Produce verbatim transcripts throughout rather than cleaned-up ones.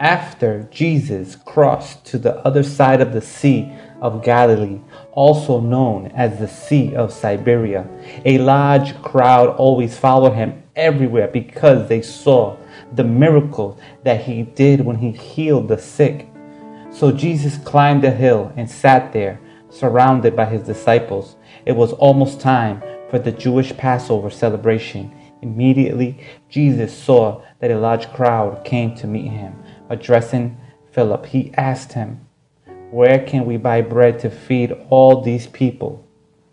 After Jesus crossed to the other side of the Sea of Galilee, also known as the Sea of Siberia, a large crowd always followed him everywhere because they saw the miracles that he did when he healed the sick. So Jesus climbed a hill and sat there, surrounded by his disciples. It was almost time for the Jewish Passover celebration. Immediately, Jesus saw that a large crowd came to meet him. Addressing Philip, he asked him, "Where can we buy bread to feed all these people?"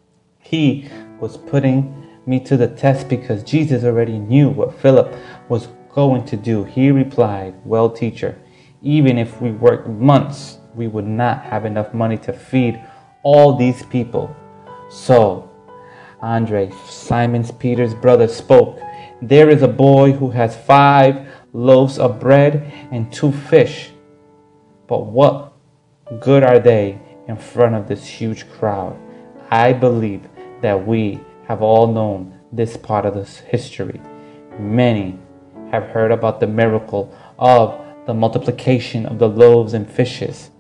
He was putting me to the test because Jesus already knew what Philip was going to do. He replied, "Well, teacher, even if we worked months, we would not have enough money to feed all these people." So Andre, Simon Peter's brother, spoke. "There is a boy who has five loaves of bread and two fish. But what good are they in front of this huge crowd?" I believe that we have all known this part of this history. Many have heard about the miracle of the multiplication of the loaves and fishes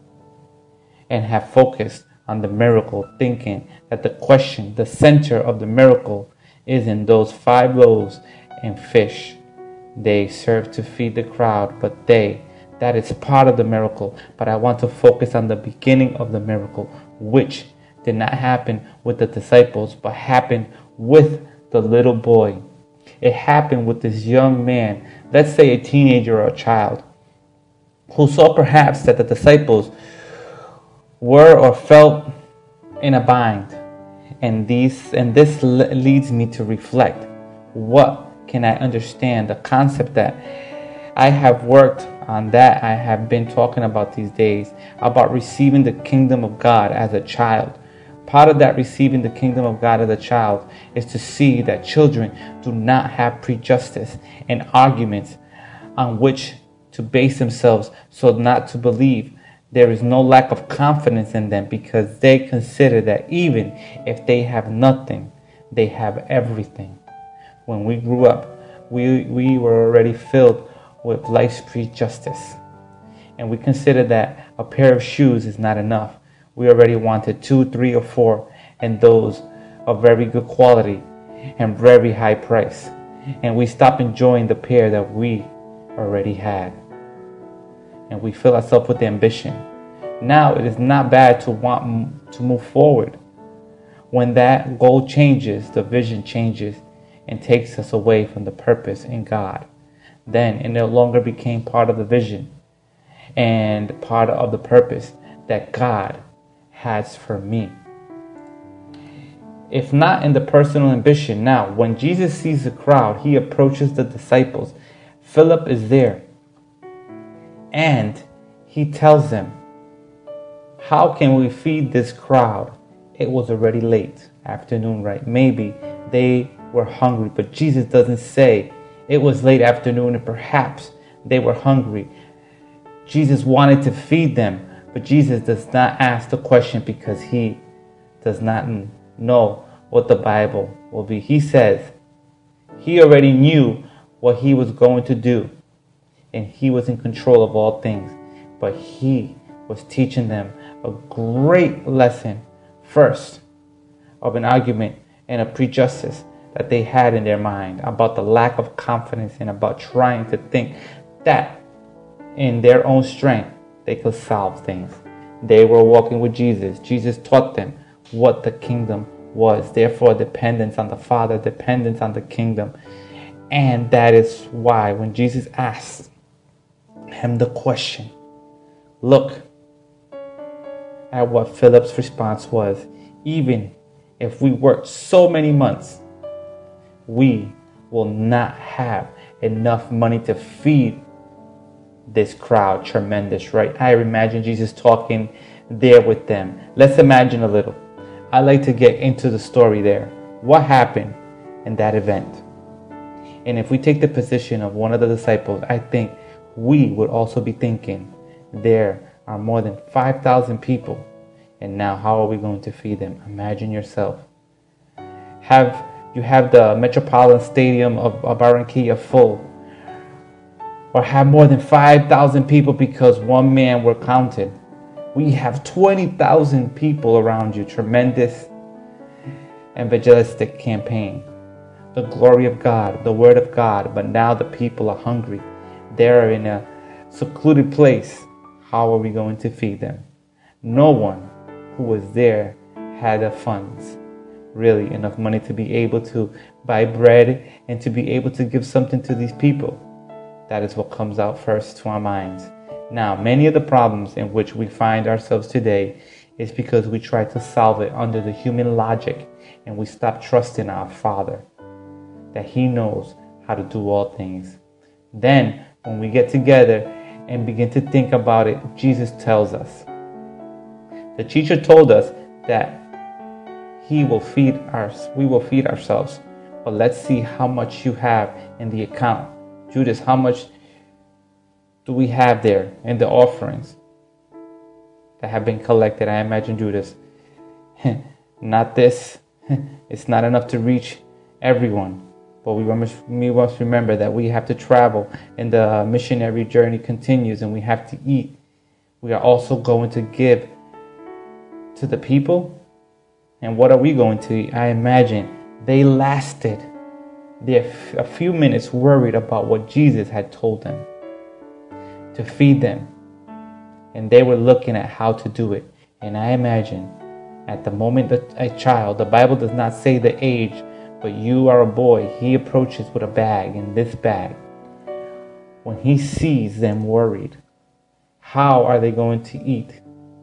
and have focused on the miracle, thinking that the question, the center of the miracle, is in those five loaves and fish. They serve to feed the crowd, but they, that is part of the miracle. But I want to focus on the beginning of the miracle, which did not happen with the disciples, but happened with the little boy. It happened with this young man, let's say a teenager or a child, who saw perhaps that the disciples were or felt in a bind. And these and this leads me to reflect, what can I understand? The concept that I have worked on, that I have been talking about these days, about receiving the kingdom of God as a child. Part of that receiving the kingdom of God as a child is to see that children do not have prejudice and arguments on which to base themselves, so not to believe. There is no lack of confidence in them because they consider that even if they have nothing, they have everything. When we grew up, we, we were already filled with life's prejudice. And we consider that a pair of shoes is not enough. We already wanted two, three, or four, and those of very good quality and very high price. And we stop enjoying the pair that we already had. And we fill ourselves with ambition. Now it is not bad to want to move forward. When that goal changes, the vision changes and takes us away from the purpose in God. Then it no longer became part of the vision and part of the purpose that God has for me. If not in the personal ambition, now when Jesus sees the crowd, he approaches the disciples. Philip is there. And he tells them, "How can we feed this crowd?" It was already late afternoon, right? Maybe they were hungry, but Jesus doesn't say it was late afternoon and perhaps they were hungry. Jesus wanted to feed them, but Jesus does not ask the question because he does not know what the Bible will be. He says he already knew what he was going to do, and he was in control of all things. But he was teaching them a great lesson, first, of an argument and a prejudice that they had in their mind about the lack of confidence and about trying to think that in their own strength they could solve things. They were walking with Jesus. Jesus taught them what the kingdom was. Therefore, dependence on the Father, dependence on the kingdom. And that is why when Jesus asked him the question, look at what Philip's response was. Even if we work so many months, we will not have enough money to feed this crowd. Tremendous, right? I imagine Jesus talking there with them. Let's imagine a little. I like to get into the story there. What happened in that event? And if we take the position of one of the disciples, I think we would also be thinking, there are more than five thousand people, and now how are we going to feed them? Imagine yourself. Have you have the Metropolitan Stadium of, of Barranquilla full, or have more than five thousand people because one man were counted. We have twenty thousand people around you. Tremendous evangelistic campaign. The glory of God, the word of God, but now the people are hungry. They're in a secluded place. How are we going to feed them? No one who was there had the funds, really enough money to be able to buy bread and to be able to give something to these people. That is what comes out first to our minds. Now, many of the problems in which we find ourselves today is because we try to solve it under the human logic and we stop trusting our Father, that He knows how to do all things. Then, when we get together and begin to think about it, Jesus tells us. The teacher told us that He will feed us, we will feed ourselves. But let's see how much you have in the account. Judas, how much do we have there in the offerings that have been collected? I imagine Judas, not this. It's not enough to reach everyone. But we must, we must remember that we have to travel and the missionary journey continues and we have to eat. We are also going to give to the people. And what are we going to eat? I imagine they lasted there a few minutes worried about what Jesus had told them to feed them. And they were looking at how to do it. And I imagine at the moment that a child, the Bible does not say the age, but you are a boy, he approaches with a bag, and this bag, when he sees them worried, how are they going to eat?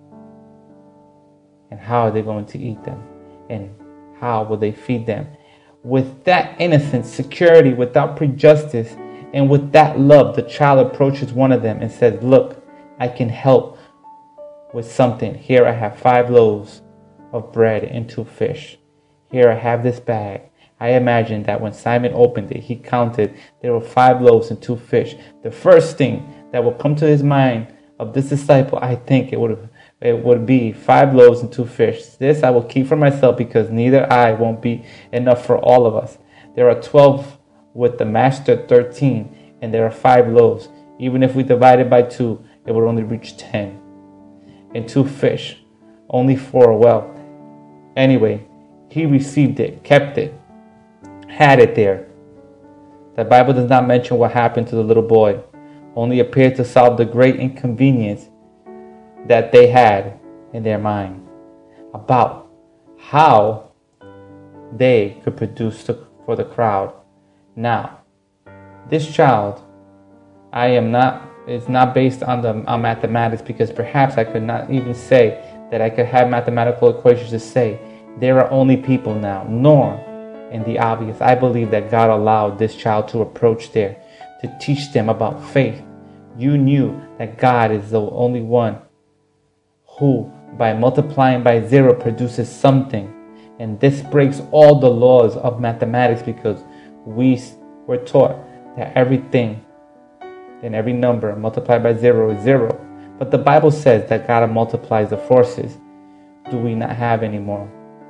And how are they going to eat them? And how will they feed them? With that innocent security, without prejudice, and with that love, the child approaches one of them and says, look, I can help with something. Here I have five loaves of bread and two fish. Here I have this bag. I imagine that when Simon opened it, he counted there were five loaves and two fish. The first thing that will come to his mind of this disciple, I think it would it would be five loaves and two fish. This I will keep for myself because neither I won't be enough for all of us. There are twelve with the master, thirteen, and there are five loaves. Even if we divide it by two, it would only reach ten. And two fish, only four. Well, anyway, he received it, kept it, had it there. The Bible does not mention what happened to the little boy, only appeared to solve the great inconvenience that they had in their mind about how they could produce to, for the crowd. Now, this child, I am not, it's not based on the on mathematics, because perhaps I could not even say that I could have mathematical equations to say there are only people now, nor in the obvious. I believe that God allowed this child to approach there to teach them about faith. You knew that God is the only one who, by multiplying by zero, produces something. And this breaks all the laws of mathematics, because we were taught that everything and every number multiplied by zero is zero. But the Bible says that God multiplies the forces. Do we not have anymore?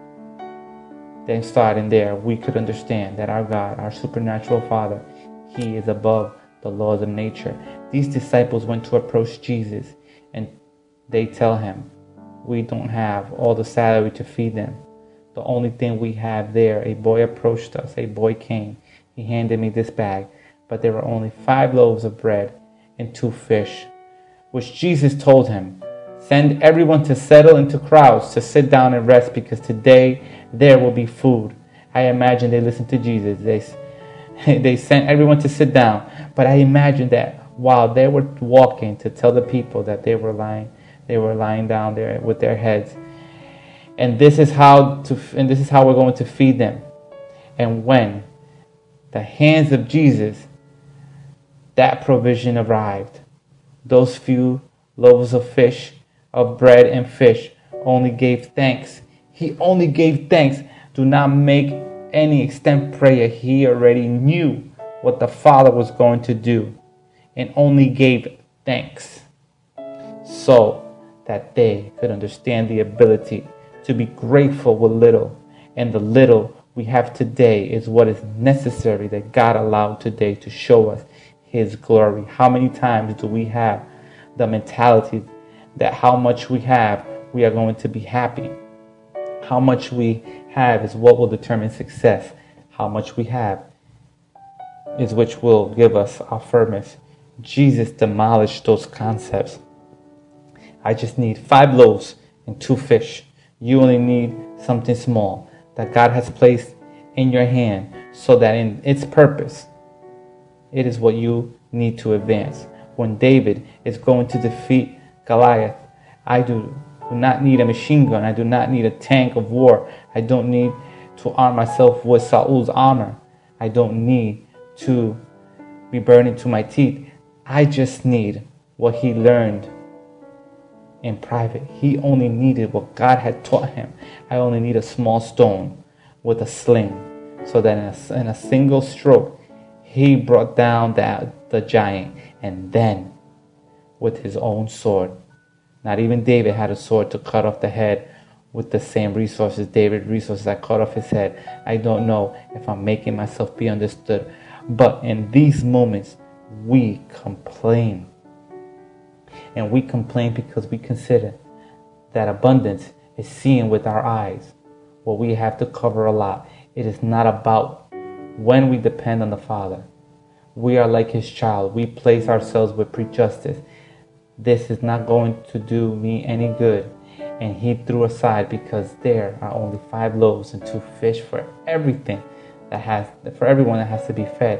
Then starting there, we could understand that our God, our supernatural Father, He is above the laws of nature. These disciples went to approach Jesus, and they tell Him, we don't have all the salary to feed them. The only thing we have there, a boy approached us, a boy came. He handed me this bag, but there were only five loaves of bread and two fish, which Jesus told him, send everyone to settle into crowds to sit down and rest, because today there will be food. I imagine they listened to Jesus. They, they sent everyone to sit down. But I imagine that while they were walking to tell the people that they were lying, they were lying down there with their heads. And this is how to, and this is how we're going to feed them. And when the hands of Jesus, that provision arrived, those few loaves of fish, of bread and fish, only gave thanks. He only gave thanks. Do not make any extent prayer. He already knew what the Father was going to do, and only gave thanks, so that they could understand the ability to be grateful with little. And the little we have today is what is necessary, that God allowed today to show us His glory. How many times do we have the mentality that how much we have, we are going to be happy? How much we have is what will determine success. How much we have is which will give us our firmness. Jesus demolished those concepts. I just need five loaves and two fish. You only need something small that God has placed in your hand so that in its purpose, it is what you need to advance. When David is going to defeat Goliath, I do not need a machine gun. I do not need a tank of war. I don't need to arm myself with Saul's armor. I don't need to be burned into my teeth. I just need what he learned in private. He only needed what God had taught him. I only need a small stone with a sling, so that in a, in a single stroke, he brought down that, the giant. And then, with his own sword, not even David had a sword to cut off the head with the same resources, David's resources that cut off his head. I don't know if I'm making myself be understood. But in these moments, we complain. And we complain because we consider that abundance is seen with our eyes. Well, we have to cover a lot. It is not about when we depend on the Father. We are like his child. We place ourselves with prejudice. This is not going to do me any good. And he threw aside because there are only five loaves and two fish for everything that has, for everyone that has to be fed.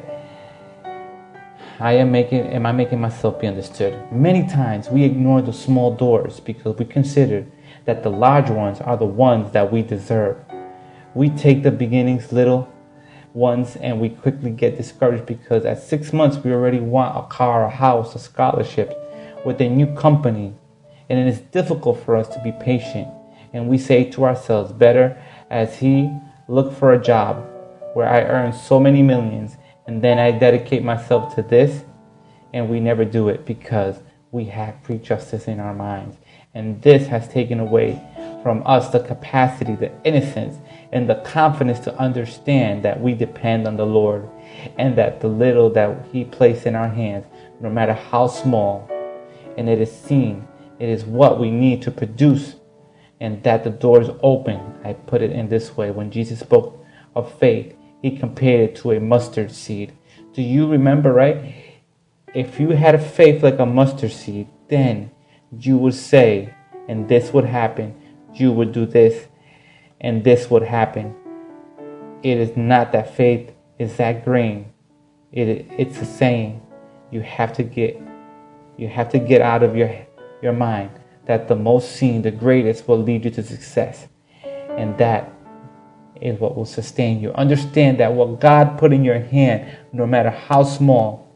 I am making, am I making myself be understood? Many times we ignore the small doors because we consider that the large ones are the ones that we deserve. We take the beginnings little ones and we quickly get discouraged because at six months we already want a car, a house, a scholarship with a new company. And it is difficult for us to be patient. And we say to ourselves, better as he look for a job where I earn so many millions and then I dedicate myself to this. And we never do it because we have prejudice in our minds. And this has taken away from us the capacity, the innocence, and the confidence to understand that we depend on the Lord and that the little that he placed in our hands, no matter how small, and it is seen, it is what we need to produce, and that the door is open. I put it in this way. When Jesus spoke of faith, he compared it to a mustard seed. Do you remember, right? If you had a faith like a mustard seed, then you would say, and this would happen. You would do this, and this would happen. It is not that faith is that grain. It, it's a saying. You have to get, you have to get out of your your mind that the most seen, the greatest, will lead you to success, and that is what will sustain you. Understand that what God put in your hand, no matter how small,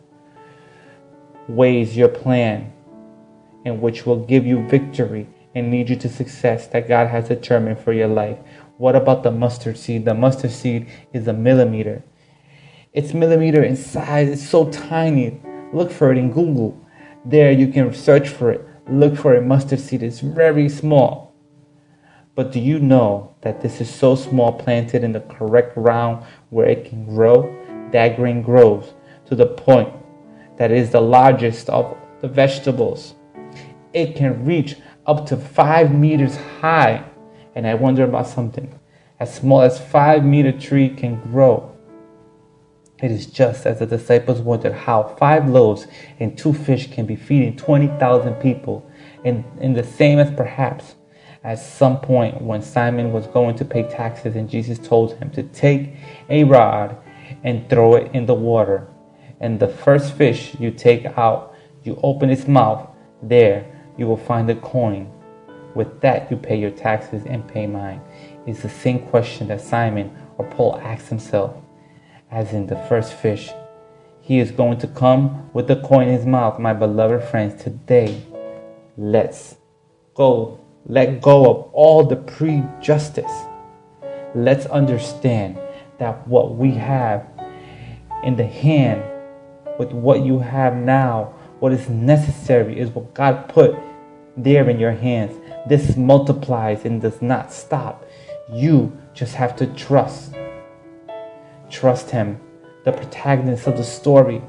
weighs your plan, and which will give you victory and lead you to success that God has determined for your life. What about the mustard seed? The mustard seed is a millimeter. It's millimeter in size. It's so tiny. Look for it in Google. There you can search for it. Look for a mustard seed. It's very small. But do you know that this is so small, planted in the correct ground where it can grow? That grain grows to the point that it is the largest of the vegetables. It can reach up to five meters high. And I wonder about something. As small as five meter tree can grow. It is just as the disciples wondered how five loaves and two fish can be feeding twenty thousand people. And, and the same as perhaps at some point when Simon was going to pay taxes and Jesus told him to take a rod and throw it in the water. And the first fish you take out, you open its mouth, there you will find a coin. With that you pay your taxes and pay mine. It's the same question that Simon or Paul asked himself. As in the first fish, he is going to come with the coin in his mouth. My beloved friends, today, let's go. Let go of all the prejudice. Let's understand that what we have in the hand, with what you have now, what is necessary is what God put there in your hands. This multiplies and does not stop. You just have to trust. Trust him, the protagonist of the story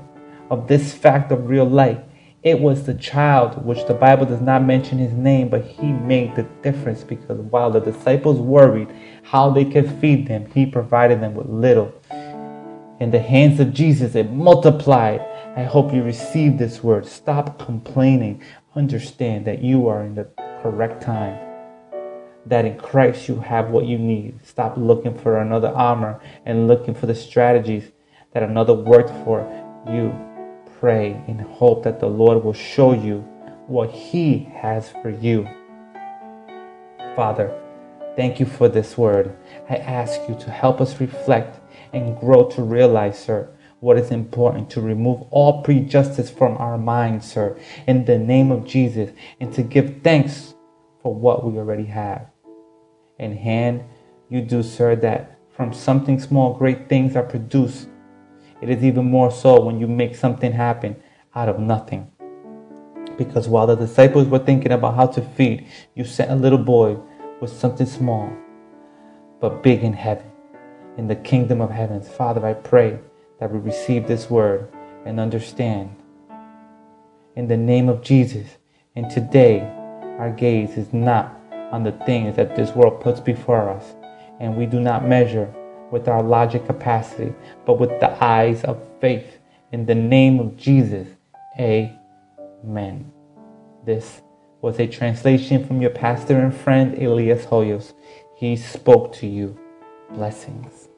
of this fact of real life. It was the child, which the Bible does not mention his name, but he made the difference, because while the disciples worried how they could feed them, he provided them with little. In the hands of Jesus, it multiplied. I hope you receive this word. Stop complaining. Understand that you are in the correct time, that in Christ you have what you need. Stop looking for another armor and looking for the strategies that another worked for you. Pray and hope that the Lord will show you what He has for you. Father, thank you for this word. I ask you to help us reflect and grow to realize, sir, what is important, to remove all prejudice from our minds, sir, in the name of Jesus, and to give thanks for what we already have. In hand, you do, sir, that from something small, great things are produced. It is even more so when you make something happen out of nothing. Because while the disciples were thinking about how to feed, you sent a little boy with something small, but big in heaven, in the kingdom of heavens. Father, I pray that we receive this word and understand. In the name of Jesus. And today, our gaze is not on the things that this world puts before us. And we do not measure with our logic capacity, but with the eyes of faith. In the name of Jesus, amen. This was a translation from your pastor and friend, Elias Hoyos. He spoke to you. Blessings.